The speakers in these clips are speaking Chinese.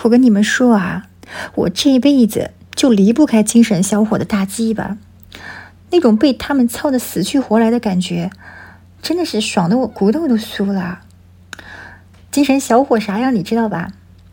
我跟你们说啊，我这辈子就离不开精神小伙的大鸡巴，那种被他们操得死去活来的感觉，真的是爽得我骨头都酥了。精神小伙啥样你知道吧？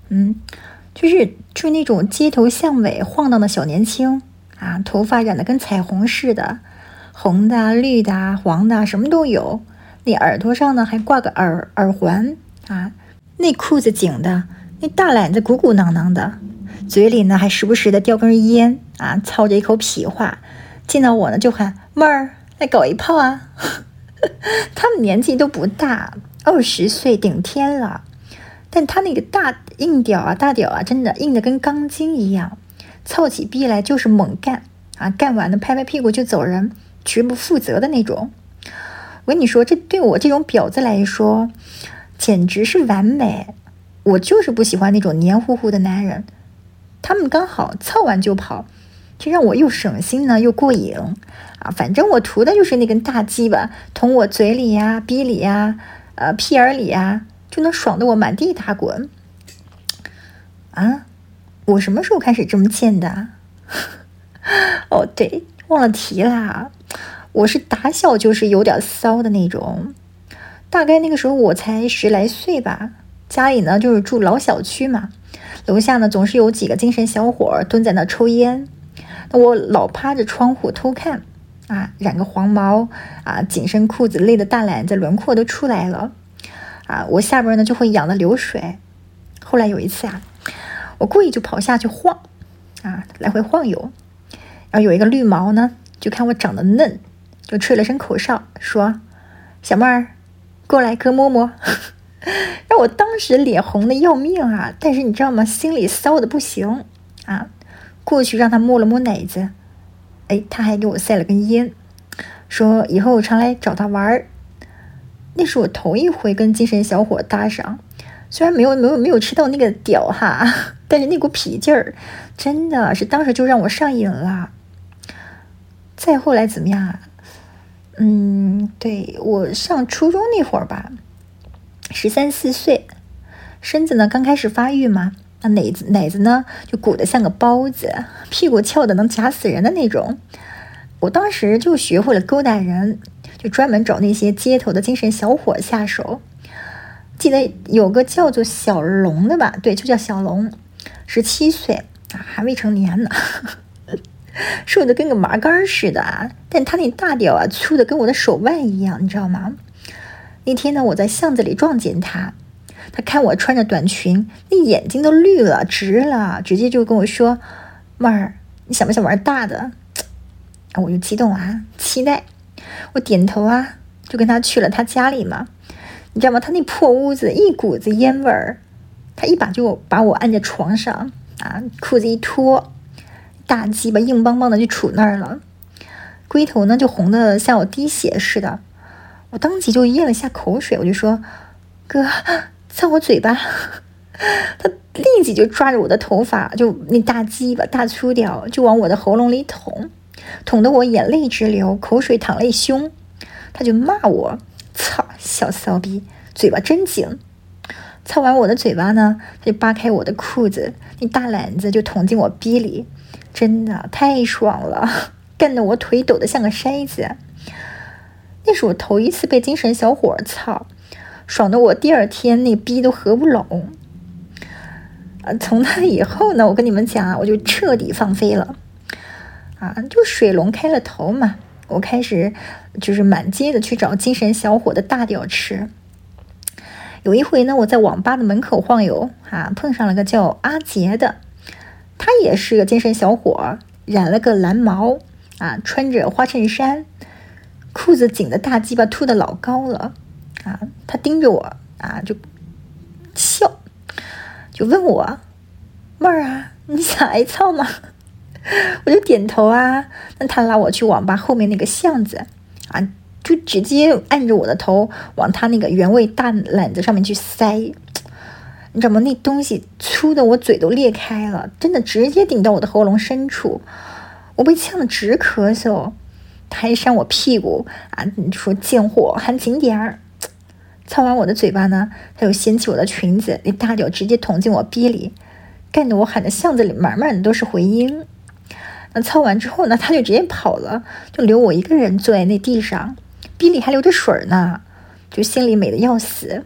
就是那种街头巷尾晃荡的小年轻啊，头发染得跟彩虹似的，红的、绿的、黄的，什么都有。那耳朵上呢还挂个耳环啊，那裤子紧的，那大懒子鼓鼓囊囊的，嘴里呢还时不时的叼根烟啊，操着一口痞话，见到我呢就喊妹儿来搞一炮啊。他们年纪都不大，20岁顶天了，但他那个大屌啊，真的硬的跟钢筋一样，操起逼来就是猛干啊，干完了拍拍屁股就走人，绝不负责的那种。我跟你说，这对我这种婊子来说简直是完美。我就是不喜欢那种黏糊糊的男人，他们刚好操完就跑，这让我又省心呢又过瘾啊！反正我图的就是那根大鸡巴捅我嘴里呀、逼里呀、屁眼里呀，就能爽得我满地打滚啊！我什么时候开始这么贱的？哦对，忘了提啦，我是打小就是有点骚的那种，大概那个时候我才10来岁吧，家里呢就是住老小区嘛，楼下呢总是有几个精神小伙蹲在那抽烟，那我老趴着窗户偷看啊，染个黄毛啊，紧身裤子勒的大懒子轮廓都出来了啊，我下边呢就会痒得流水。后来有一次啊，我故意就跑下去晃啊，来回晃悠，然后有一个绿毛呢就看我长得嫩，就吹了声口哨说小妹儿过来哥摸摸。让我当时脸红的要命啊，但是你知道吗，心里骚的不行啊，过去让他摸了摸奶子，他还给我塞了根烟，说以后常来找他玩。那是我头一回跟精神小伙搭上，虽然没有吃到那个屌哈，但是那股痞劲儿真的是当时就让我上瘾了。再后来怎么样啊？对，我上初中那会儿吧，13、14岁，身子呢刚开始发育嘛，那奶子呢就鼓得像个包子，屁股翘的能夹死人的那种。我当时就学会了勾搭人，就专门找那些街头的精神小伙下手。记得有个叫做小龙的吧，对，就叫小龙，17岁啊，还未成年呢。瘦的跟个麻杆似的啊，但他那大屌啊粗的跟我的手腕一样，你知道吗？那天呢，我在巷子里撞见他，他看我穿着短裙，那眼睛都绿了直了，直接就跟我说妹儿你想不想玩大的？我就激动啊，期待，我点头啊，就跟他去了他家里嘛。你知道吗，他那破屋子一股子烟味儿，他一把就把我按在床上啊，裤子一脱，大鸡巴硬邦邦的就杵那儿了，龟头呢就红的像我滴血似的。我当即就咽了下口水，我就说哥操我嘴巴。他立即就抓着我的头发，就那大鸡巴大粗屌就往我的喉咙里捅得我眼泪直流，口水淌泪胸。他就骂我操小骚逼，嘴巴真紧。操完我的嘴巴呢，他就扒开我的裤子，那大懒子就捅进我逼里，真的太爽了，干得我腿抖得像个筛子。那是我头一次被精神小伙操，爽得我第二天那逼都合不拢。从那以后呢，我跟你们讲啊，我就彻底放飞了啊，就水龙开了头嘛。我开始就是满街的去找精神小伙的大屌吃。有一回呢，我在网吧的门口晃悠啊，碰上了个叫阿杰的，他也是个精神小伙，染了个蓝毛啊，穿着花衬衫，裤子紧的大鸡巴凸的老高了啊。他盯着我啊，就笑，就问我妹儿啊，你想挨操吗？我就点头啊。那他拉我去网吧后面那个巷子啊，就直接按着我的头往他那个原味大懒子上面去塞。你知道吗？那东西粗的我嘴都裂开了，真的直接顶到我的喉咙深处，我被呛得直咳嗽。他还扇我屁股啊，你说贱货含情点儿。操完我的嘴巴呢，他又掀起我的裙子，那大脚直接捅进我逼里， 干得我喊的巷子里满满的都是回音。那操完之后呢，他就直接跑了，就留我一个人坐在那地上，鼻里还流着水呢，就心里美得要死。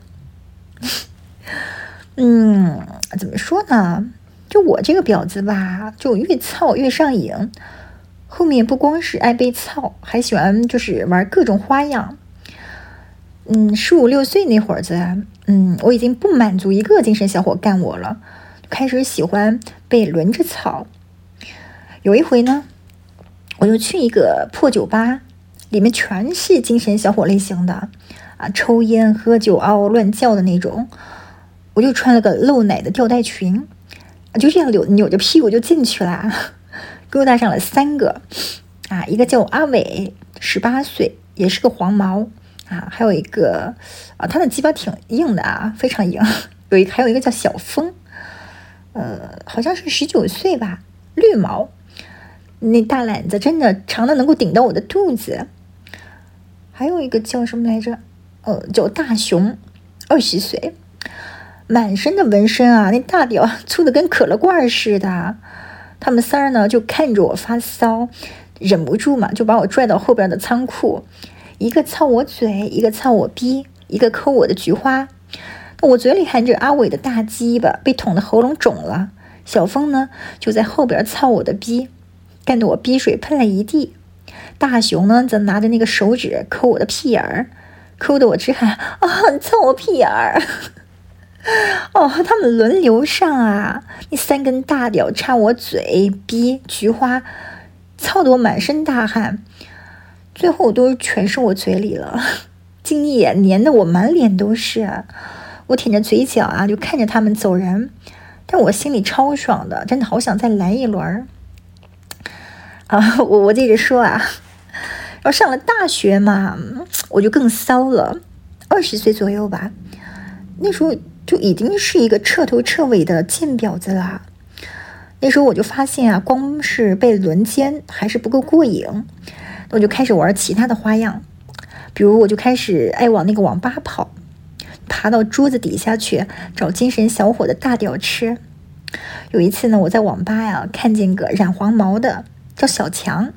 怎么说呢？就我这个婊子吧，就越操越上瘾。后面不光是爱被操，还喜欢就是玩各种花样。15、16岁那会儿子，我已经不满足一个精神小伙干我了，就开始喜欢被轮着操。有一回呢，我就去一个破酒吧，里面全是精神小伙类型的啊，抽烟、喝酒、嗷嗷乱叫的那种。我就穿了个露奶的吊带裙，就这样扭着屁股就进去了，勾搭上了3个啊，一个叫阿伟，18岁，也是个黄毛啊，还有一个啊，他的鸡巴挺硬的啊，非常硬。还有一个叫小峰，好像是19岁吧，绿毛，那大懒子真的长的能够顶到我的肚子。还有一个叫什么来着？叫大熊，20岁。满身的纹身啊，那大屌粗的跟可乐罐似的。他们仨呢就看着我发骚，忍不住嘛，就把我拽到后边的仓库，一个操我嘴，一个操我逼，一个抠我的菊花。我嘴里含着阿伟的大鸡巴，被捅的喉咙肿了。小峰呢就在后边操我的逼，干得我逼水喷了一地。大熊呢则拿着那个手指抠我的屁眼儿，抠得我直喊啊，操我屁眼儿！他们轮流上啊！那3根大屌插我嘴、逼、菊花，操得我满身大汗，最后都全是我嘴里了，精液粘得我满脸都是。我舔着嘴角啊，就看着他们走人，但我心里超爽的，真的好想再来一轮啊！我接着说啊，要上了大学嘛，我就更骚了，20岁左右吧，那时候就已经是一个彻头彻尾的贱婊子了。那时候我就发现啊，光是被轮奸还是不够过瘾，我就开始玩其他的花样，比如我就开始爱往那个网吧跑，爬到桌子底下去找精神小伙的大屌吃。有一次呢，我在网吧呀看见个染黄毛的，叫小强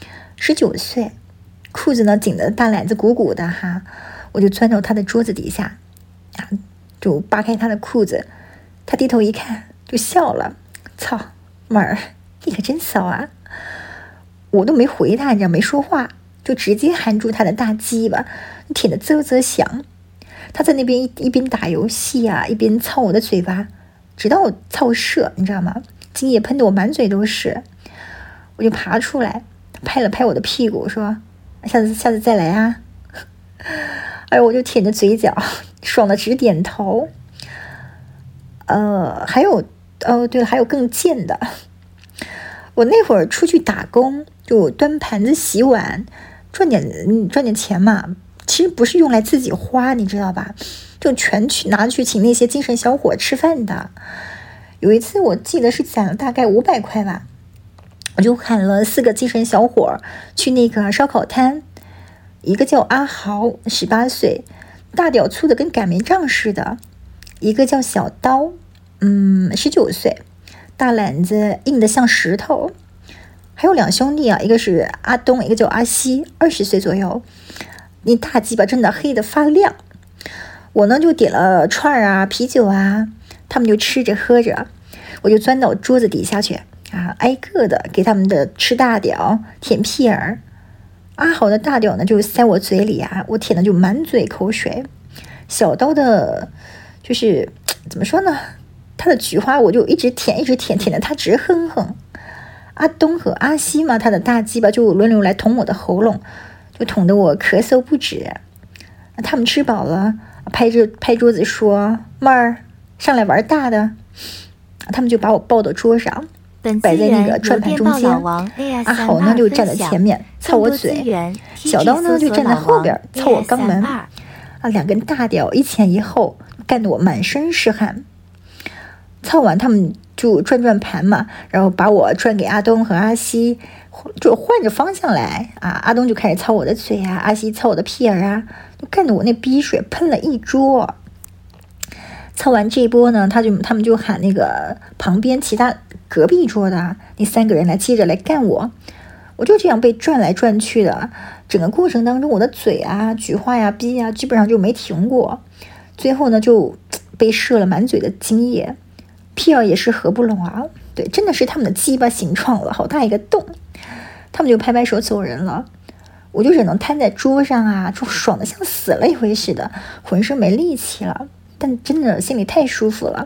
，19岁，裤子呢紧的大懒子鼓鼓的哈，我就钻到他的桌子底下啊，就扒开他的裤子，他低头一看就笑了，操妹儿，你可真骚啊！我都没回他，你知道没说话，就直接含住他的大鸡巴，舔得啧啧响。他在那边一边打游戏啊，一边操我的嘴巴，直到我操射，你知道吗？精液喷得我满嘴都是。我就爬出来，他拍了拍我的屁股，说：“下次再来啊！”哎呦，我就舔着嘴角，爽的直点头。还有对了，还有更贱的。我那会儿出去打工，就端盘子、洗碗，赚点钱嘛。其实不是用来自己花，你知道吧？就全拿去请那些精神小伙吃饭的。有一次我记得是攒了大概500块吧，我就喊了4个精神小伙去那个烧烤摊。一个叫阿豪，18岁，大屌粗的跟擀面杖似的；一个叫小刀，19岁，大懒子硬的像石头。还有2兄弟啊，一个是阿东，一个叫阿西，20岁左右，那大鸡巴真的黑得发亮。我呢就点了串啊、啤酒啊，他们就吃着喝着，我就钻到桌子底下去啊，挨个的给他们的吃大屌、舔屁眼。阿豪的大屌呢就塞我嘴里啊，我舔的就满嘴口水。小刀的就是怎么说呢，他的菊花我就一直舔舔得他直哼哼。阿东和阿西嘛，他的大鸡巴就轮流来捅我的喉咙，就捅得我咳嗽不止。他们吃饱了，拍桌子说：“妹儿，上来玩大的。”他们就把我抱到桌上，摆在那个转盘中间。阿豪呢就站在前面操我嘴，小刀呢就站在后边操我肛门。2根大屌一前一后，干得我满身是汗。操完他们就转盘嘛，然后把我转给阿东和阿西，就换着方向来啊。阿东就开始操我的嘴啊，阿西操我的屁眼啊，就干得我那逼水喷了一桌。 操完这一波呢，他们就喊那个旁边其他隔壁桌的那3个人接着来干我。我就这样被转来转去的，整个过程当中我的嘴啊、菊花呀、逼呀基本上就没停过。最后呢就被射了满嘴的精液，屁儿也是合不拢啊。对，真的是他们的鸡巴形状了，好大一个洞。他们就拍拍手走人了，我就只能瘫在桌上啊，就爽得像死了一回似的，浑身没力气了，但真的心里太舒服了。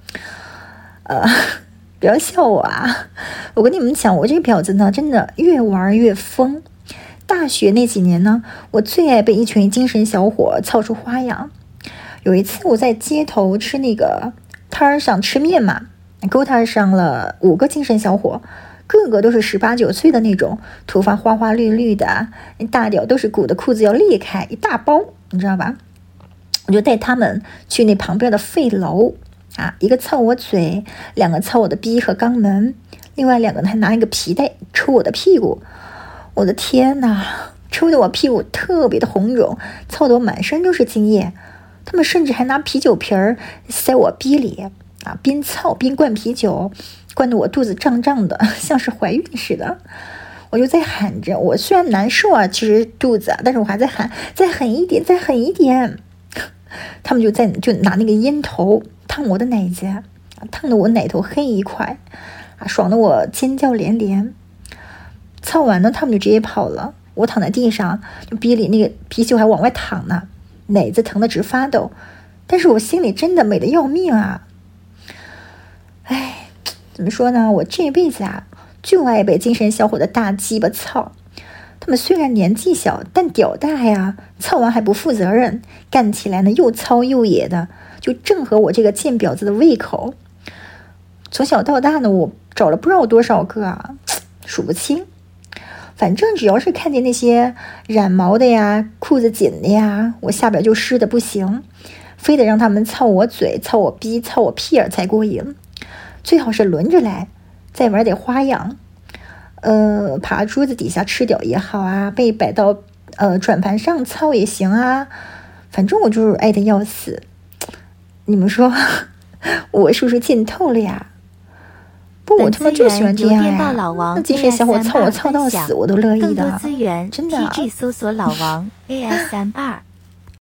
不要笑我啊！我跟你们讲，我这个婊子呢，真的越玩越疯。大学那几年呢，我最爱被一群精神小伙操出花样。有一次我在街头吃那个摊儿上吃面嘛，勾搭上了5个精神小伙，个个都是18、19岁的那种，头发花花绿绿的，大屌都是鼓的，裤子要裂开一大包，你知道吧？我就带他们去那旁边的废楼啊，一个操我嘴，2个操我的逼和肛门，另外2个还拿一个皮带抽我的屁股。我的天哪，抽得我屁股特别的红肿，操得我满身都是精液。他们甚至还拿啤酒瓶儿塞我逼里啊，边操边灌啤酒，灌得我肚子胀胀的，像是怀孕似的。我就在喊着，我虽然难受啊，其实肚子，但是我还在喊，再狠一点，再狠一点。他们就拿那个烟头烫我的奶子，烫得我奶头黑一块啊，爽得我尖叫连连。操完呢，他们就直接跑了。我躺在地上，就逼里那个啤酒还往外淌呢，奶子疼得直发抖，但是我心里真的美得要命啊！哎，怎么说呢？我这辈子啊，就爱被精神小伙的大鸡巴操。他们虽然年纪小，但屌大呀，操完还不负责任，干起来呢又糙又野的，就正合我这个贱婊子的胃口。从小到大呢，我找了不知道多少个啊，数不清。反正只要是看见那些染毛的呀、裤子紧的呀，我下边就湿的不行，非得让他们操我嘴、操我逼、操我屁眼才过瘾。最好是轮着来，再玩点花样。爬桌子底下吃屌也好啊，被摆到转盘上操也行啊，反正我就是爱的要死。你们说我是不是贱透了呀？不，我他妈就喜欢这样呀！那精神小伙操我操到死，我都乐意的，真的。 机智搜索老王AS32